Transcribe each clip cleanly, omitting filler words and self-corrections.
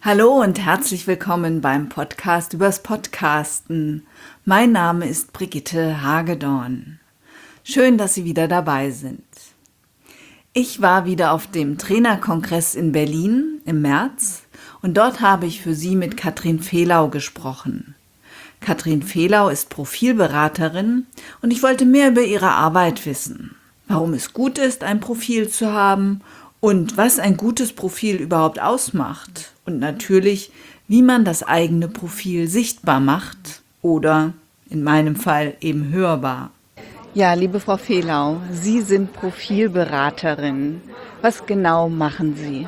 Hallo und herzlich willkommen beim Podcast übers Podcasten. Mein Name ist Brigitte Hagedorn. Schön, dass Sie wieder dabei sind. Ich war wieder auf dem Trainerkongress in Berlin im März und dort habe ich für Sie mit Katrin Fehlau gesprochen. Katrin Fehlau ist Profilberaterin und ich wollte mehr über ihre Arbeit wissen. Warum es gut ist, ein Profil zu haben und was ein gutes Profil überhaupt ausmacht. Und natürlich, wie man das eigene Profil sichtbar macht oder in meinem Fall eben hörbar. Ja, liebe Frau Fehlau, Sie sind Profilberaterin. Was genau machen Sie?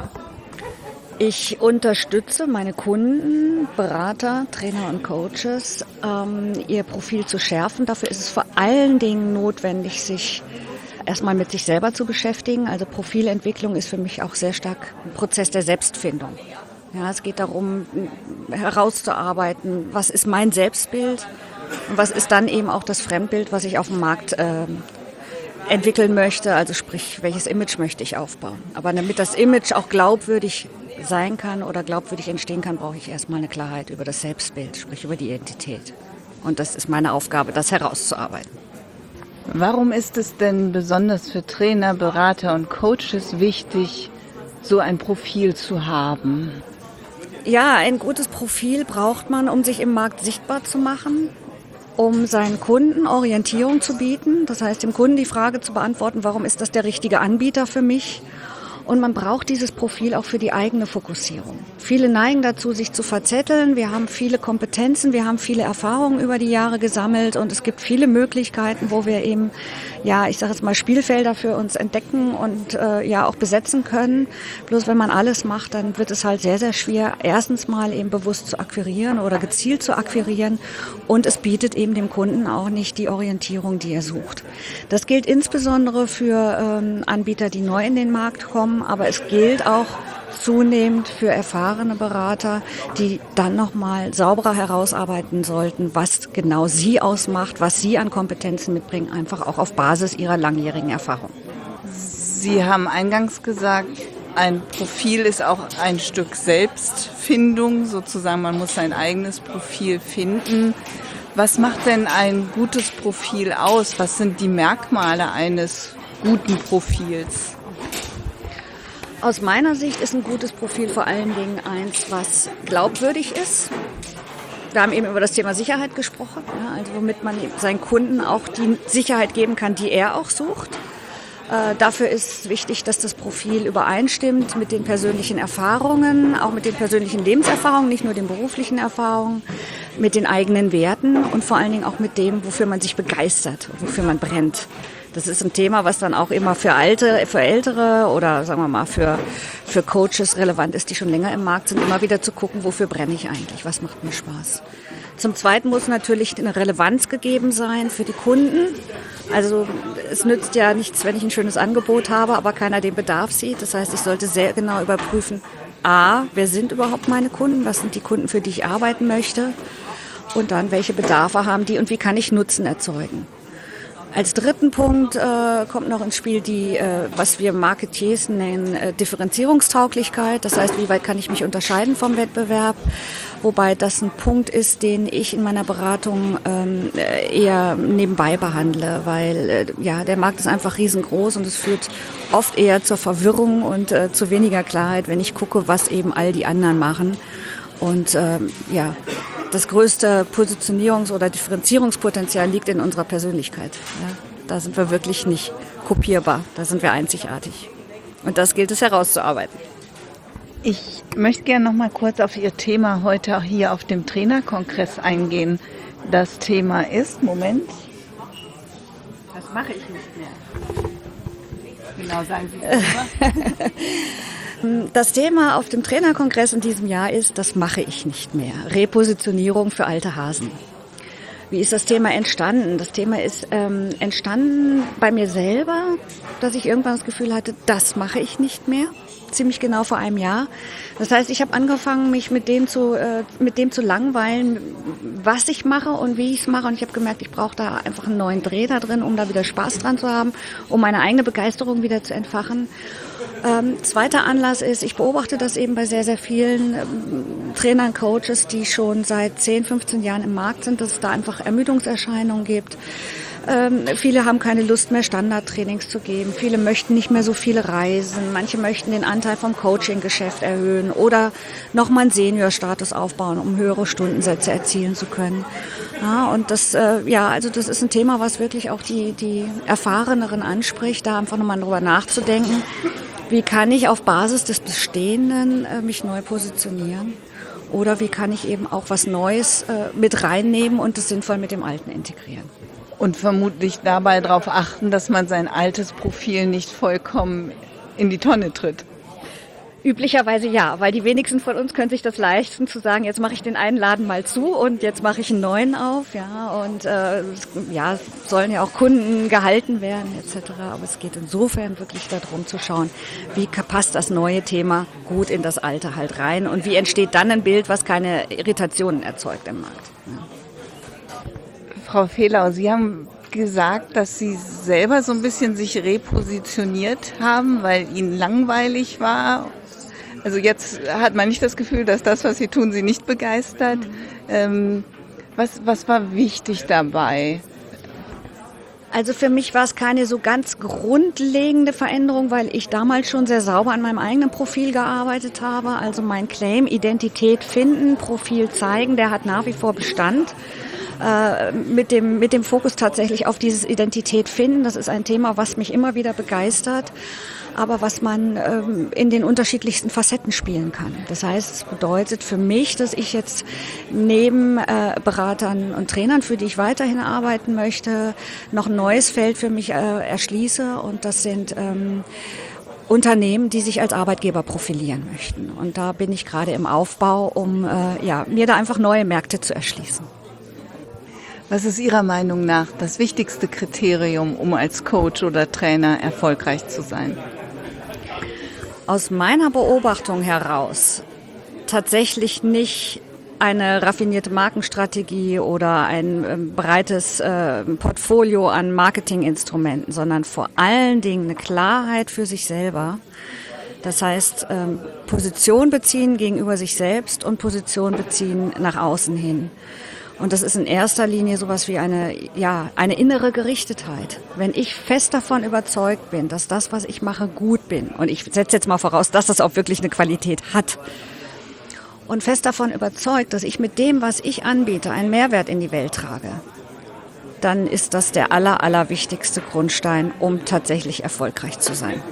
Ich unterstütze meine Kunden, Berater, Trainer und Coaches, ihr Profil zu schärfen. Dafür ist es vor allen Dingen notwendig, sich erstmal mit sich selber zu beschäftigen. Also Profilentwicklung ist für mich auch sehr stark ein Prozess der Selbstfindung. Ja, es geht darum, herauszuarbeiten, was ist mein Selbstbild und was ist dann eben auch das Fremdbild, was ich auf dem Markt entwickeln möchte. Also sprich, welches Image möchte ich aufbauen. Aber damit das Image auch glaubwürdig sein kann oder glaubwürdig entstehen kann, brauche ich erstmal eine Klarheit über das Selbstbild, sprich über die Identität. Und das ist meine Aufgabe, das herauszuarbeiten. Warum ist es denn besonders für Trainer, Berater und Coaches wichtig, so ein Profil zu haben? Ja, ein gutes Profil braucht man, um sich im Markt sichtbar zu machen, um seinen Kunden Orientierung zu bieten. Das heißt, dem Kunden die Frage zu beantworten, warum ist das der richtige Anbieter für mich? Und man braucht dieses Profil auch für die eigene Fokussierung. Viele neigen dazu, sich zu verzetteln. Wir haben viele Kompetenzen, wir haben viele Erfahrungen über die Jahre gesammelt und es gibt viele Möglichkeiten, wo wir eben, ja, ich sage jetzt mal Spielfelder für uns entdecken und ja auch besetzen können. Bloß wenn man alles macht, dann wird es halt sehr, sehr schwer, erstens mal eben bewusst zu akquirieren oder gezielt zu akquirieren und es bietet eben dem Kunden auch nicht die Orientierung, die er sucht. Das gilt insbesondere für Anbieter, die neu in den Markt kommen, aber es gilt auch zunehmend für erfahrene Berater, die dann nochmal sauberer herausarbeiten sollten, was genau sie ausmacht, was sie an Kompetenzen mitbringen, einfach auch auf Basis ihrer langjährigen Erfahrung. Sie haben eingangs gesagt, ein Profil ist auch ein Stück Selbstfindung, sozusagen, man muss sein eigenes Profil finden. Was macht denn ein gutes Profil aus? Was sind die Merkmale eines guten Profils? Aus meiner Sicht ist ein gutes Profil vor allen Dingen eins, was glaubwürdig ist. Wir haben eben über das Thema Sicherheit gesprochen, ja, also womit man seinen Kunden auch die Sicherheit geben kann, die er auch sucht. Dafür ist wichtig, dass das Profil übereinstimmt mit den persönlichen Erfahrungen, auch mit den persönlichen Lebenserfahrungen, nicht nur den beruflichen Erfahrungen, mit den eigenen Werten und vor allen Dingen auch mit dem, wofür man sich begeistert, wofür man brennt. Das ist ein Thema, was dann auch immer für Ältere oder sagen wir mal für Coaches relevant ist, die schon länger im Markt sind, immer wieder zu gucken, wofür brenne ich eigentlich, was macht mir Spaß. Zum Zweiten muss natürlich eine Relevanz gegeben sein für die Kunden. Also es nützt ja nichts, wenn ich ein schönes Angebot habe, aber keiner den Bedarf sieht. Das heißt, ich sollte sehr genau überprüfen, a, wer sind überhaupt meine Kunden, was sind die Kunden, für die ich arbeiten möchte und dann, welche Bedarfe haben die und wie kann ich Nutzen erzeugen. Als dritten Punkt kommt noch ins Spiel die, was wir Marketeers nennen, Differenzierungstauglichkeit. Das heißt, wie weit kann ich mich unterscheiden vom Wettbewerb? Wobei das ein Punkt ist, den ich in meiner Beratung eher nebenbei behandle, weil ja der Markt ist einfach riesengroß und es führt oft eher zur Verwirrung und zu weniger Klarheit, wenn ich gucke, was eben all die anderen machen. Und ja, das größte Positionierungs- oder Differenzierungspotenzial liegt in unserer Persönlichkeit. Ja, da sind wir wirklich nicht kopierbar, da sind wir einzigartig. Und das gilt es herauszuarbeiten. Ich möchte gerne noch mal kurz auf Ihr Thema heute auch hier auf dem Trainerkongress eingehen. Das Thema ist, Moment. Das mache ich nicht mehr. Genau, sagen Sie das mal. Das Thema auf dem Trainerkongress in diesem Jahr ist, das mache ich nicht mehr. Repositionierung für alte Hasen. Wie ist das Thema entstanden? Das Thema ist entstanden bei mir selber, dass ich irgendwann das Gefühl hatte, das mache ich nicht mehr. Ziemlich genau vor einem Jahr. Das heißt, ich habe angefangen, mich mit dem zu langweilen, was ich mache und wie ich es mache. Und ich habe gemerkt, ich brauche da einfach einen neuen Dreh da drin, um da wieder Spaß dran zu haben, um meine eigene Begeisterung wieder zu entfachen. Zweiter Anlass ist, ich beobachte das eben bei sehr, sehr vielen Trainern, Coaches, die schon seit 10, 15 Jahren im Markt sind, dass es da einfach Ermüdungserscheinungen gibt. Viele haben keine Lust mehr, Standardtrainings zu geben. Viele möchten nicht mehr so viele reisen. Manche möchten den Anteil vom Coaching-Geschäft erhöhen oder nochmal einen Senior-Status aufbauen, um höhere Stundensätze erzielen zu können. Ja, und das, also das ist ein Thema, was wirklich auch die Erfahreneren anspricht, da einfach nochmal drüber nachzudenken. Wie kann ich auf Basis des Bestehenden mich neu positionieren? Oder wie kann ich eben auch was Neues mit reinnehmen und das sinnvoll mit dem Alten integrieren? Und vermutlich dabei darauf achten, dass man sein altes Profil nicht vollkommen in die Tonne tritt. Üblicherweise ja, weil die wenigsten von uns können sich das leisten, zu sagen, jetzt mache ich den einen Laden mal zu und jetzt mache ich einen neuen auf. Ja, und sollen ja auch Kunden gehalten werden etc. Aber es geht insofern wirklich darum zu schauen, wie passt das neue Thema gut in das alte halt rein und wie entsteht dann ein Bild, was keine Irritationen erzeugt im Markt. Ja. Frau Fehlau, Sie haben gesagt, dass Sie selber so ein bisschen sich repositioniert haben, weil Ihnen langweilig war. Also jetzt hat man nicht das Gefühl, dass das, was Sie tun, Sie nicht begeistert. Was war wichtig dabei? Also für mich war es keine so ganz grundlegende Veränderung, weil ich damals schon sehr sauber an meinem eigenen Profil gearbeitet habe. Also mein Claim, Identität finden, Profil zeigen, der hat nach wie vor Bestand. Mit dem Fokus tatsächlich auf dieses Identität finden. Das ist ein Thema, was mich immer wieder begeistert, aber was man in den unterschiedlichsten Facetten spielen kann. Das heißt, es bedeutet für mich, dass ich jetzt neben Beratern und Trainern, für die ich weiterhin arbeiten möchte, noch ein neues Feld für mich erschließe, und das sind Unternehmen, die sich als Arbeitgeber profilieren möchten. Und da bin ich gerade im Aufbau, um mir da einfach neue Märkte zu erschließen. Was ist Ihrer Meinung nach das wichtigste Kriterium, um als Coach oder Trainer erfolgreich zu sein? Aus meiner Beobachtung heraus tatsächlich nicht eine raffinierte Markenstrategie oder ein breites Portfolio an Marketinginstrumenten, sondern vor allen Dingen eine Klarheit für sich selber. Das heißt, Position beziehen gegenüber sich selbst und Position beziehen nach außen hin. Und das ist in erster Linie sowas wie eine innere Gerichtetheit. Wenn ich fest davon überzeugt bin, dass das, was ich mache, gut bin, und ich setze jetzt mal voraus, dass das auch wirklich eine Qualität hat, und fest davon überzeugt, dass ich mit dem, was ich anbiete, einen Mehrwert in die Welt trage, dann ist das der allerwichtigste Grundstein, um tatsächlich erfolgreich zu sein.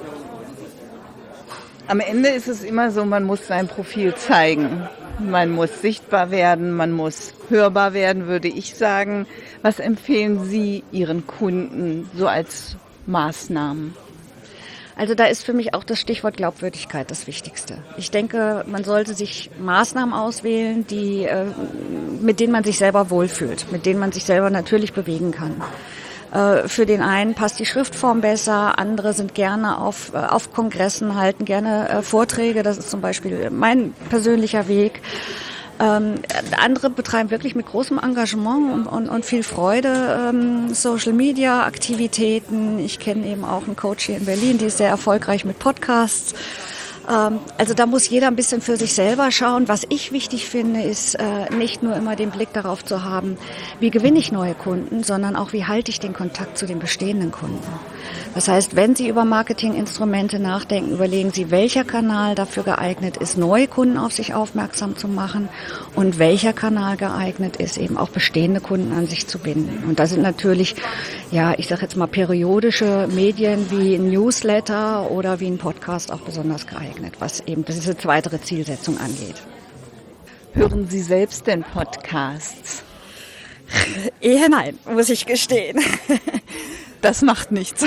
Am Ende ist es immer so, man muss sein Profil zeigen. Man muss sichtbar werden, man muss hörbar werden, würde ich sagen. Was empfehlen Sie Ihren Kunden so als Maßnahmen? Also da ist für mich auch das Stichwort Glaubwürdigkeit das Wichtigste. Ich denke, man sollte sich Maßnahmen auswählen, mit denen man sich selber wohlfühlt, mit denen man sich selber natürlich bewegen kann. Für den einen passt die Schriftform besser, andere sind gerne auf Kongressen, halten gerne Vorträge, das ist zum Beispiel mein persönlicher Weg. Andere betreiben wirklich mit großem Engagement und viel Freude Social-Media-Aktivitäten. Ich kenne eben auch einen Coach hier in Berlin, die ist sehr erfolgreich mit Podcasts. Also da muss jeder ein bisschen für sich selber schauen. Was ich wichtig finde, ist nicht nur immer den Blick darauf zu haben, wie gewinne ich neue Kunden, sondern auch, wie halte ich den Kontakt zu den bestehenden Kunden. Das heißt, wenn Sie über Marketinginstrumente nachdenken, überlegen Sie, welcher Kanal dafür geeignet ist, neue Kunden auf sich aufmerksam zu machen, und welcher Kanal geeignet ist, eben auch bestehende Kunden an sich zu binden. Und da sind natürlich, ich sage jetzt mal, periodische Medien wie ein Newsletter oder wie ein Podcast auch besonders geeignet, was eben diese zweite Zielsetzung angeht. Hören Sie selbst denn Podcasts? Eher nein, muss ich gestehen. Das macht nichts.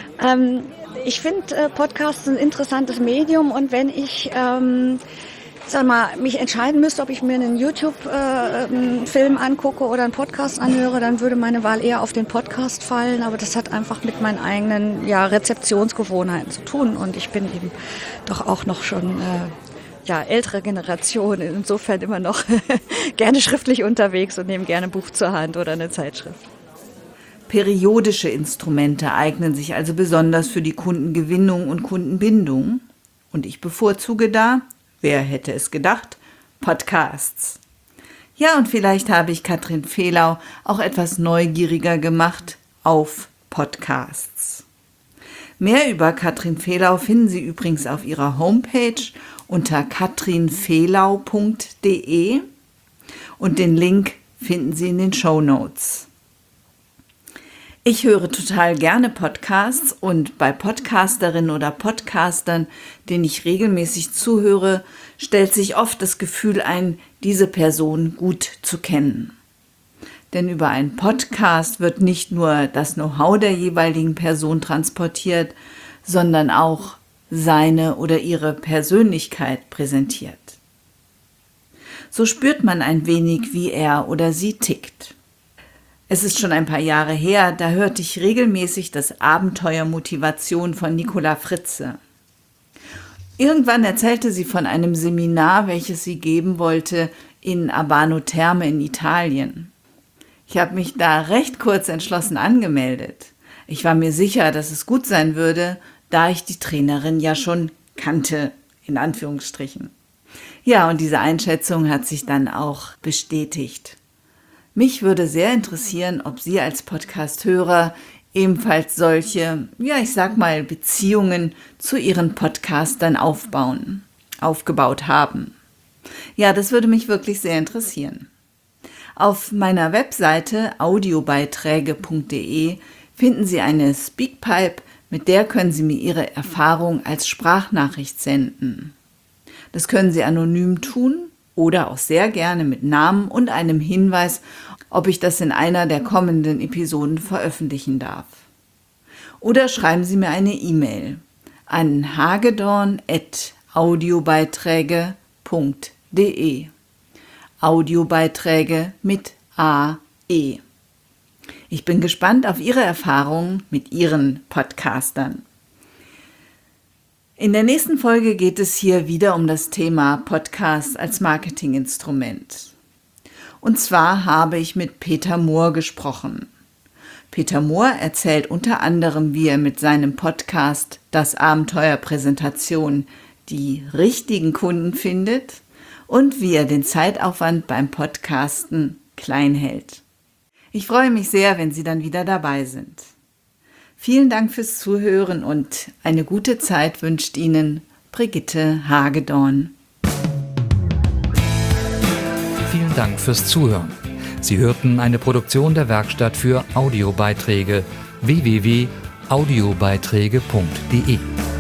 Ich finde Podcasts ein interessantes Medium, und wenn ich sag mal, mich entscheiden müsste, ob ich mir einen YouTube-Film angucke oder einen Podcast anhöre, dann würde meine Wahl eher auf den Podcast fallen. Aber das hat einfach mit meinen eigenen Rezeptionsgewohnheiten zu tun. Und ich bin eben doch auch noch schon ältere Generation. Insofern immer noch gerne schriftlich unterwegs und nehme gerne ein Buch zur Hand oder eine Zeitschrift. Periodische Instrumente eignen sich also besonders für die Kundengewinnung und Kundenbindung. Und ich bevorzuge da, wer hätte es gedacht, Podcasts. Ja, und vielleicht habe ich Katrin Fehlau auch etwas neugieriger gemacht auf Podcasts. Mehr über Katrin Fehlau finden Sie übrigens auf ihrer Homepage unter katrinfehlau.de und den Link finden Sie in den Shownotes. Ich höre total gerne Podcasts und bei Podcasterinnen oder Podcastern, denen ich regelmäßig zuhöre, stellt sich oft das Gefühl ein, diese Person gut zu kennen. Denn über einen Podcast wird nicht nur das Know-how der jeweiligen Person transportiert, sondern auch seine oder ihre Persönlichkeit präsentiert. So spürt man ein wenig, wie er oder sie tickt. Es ist schon ein paar Jahre her, da hörte ich regelmäßig das Abenteuer Motivation von Nicola Fritze. Irgendwann erzählte sie von einem Seminar, welches sie geben wollte in Abano Terme in Italien. Ich habe mich da recht kurz entschlossen angemeldet. Ich war mir sicher, dass es gut sein würde, da ich die Trainerin ja schon kannte, in Anführungsstrichen. Ja, und diese Einschätzung hat sich dann auch bestätigt. Mich würde sehr interessieren, ob Sie als Podcast-Hörer ebenfalls solche, Beziehungen zu Ihren Podcastern aufgebaut haben. Ja, das würde mich wirklich sehr interessieren. Auf meiner Webseite audiobeiträge.de finden Sie eine Speakpipe, mit der können Sie mir Ihre Erfahrung als Sprachnachricht senden. Das können Sie anonym tun oder auch sehr gerne mit Namen und einem Hinweis, ob ich das in einer der kommenden Episoden veröffentlichen darf. Oder schreiben Sie mir eine E-Mail an hagedorn@audiobeiträge.de. Audiobeiträge mit AE. Ich bin gespannt auf Ihre Erfahrungen mit Ihren Podcastern. In der nächsten Folge geht es hier wieder um das Thema Podcast als Marketinginstrument. Und zwar habe ich mit Peter Mohr gesprochen. Peter Mohr erzählt unter anderem, wie er mit seinem Podcast Das Abenteuer Präsentation die richtigen Kunden findet und wie er den Zeitaufwand beim Podcasten klein hält. Ich freue mich sehr, wenn Sie dann wieder dabei sind. Vielen Dank fürs Zuhören und eine gute Zeit wünscht Ihnen Brigitte Hagedorn. Vielen Dank fürs Zuhören. Sie hörten eine Produktion der Werkstatt für Audiobeiträge www.audiobeiträge.de.